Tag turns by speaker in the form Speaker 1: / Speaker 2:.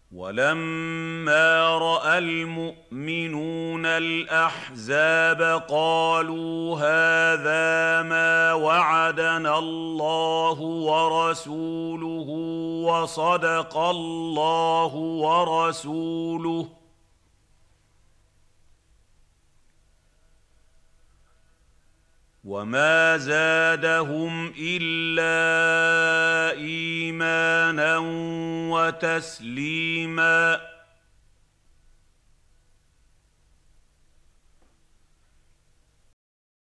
Speaker 1: وَلَمَّا رَأَى الْمُؤْمِنُونَ الْأَحْزَابَ قَالُوا هَٰذَا مَا وَعَدَنَا اللَّهُ وَرَسُولُهُ وَصَدَقَ اللَّهُ وَرَسُولُهُ ۚ وَمَا زَادَهُمْ إِلَّا إِيمَانًا وَتَسْلِيمًا.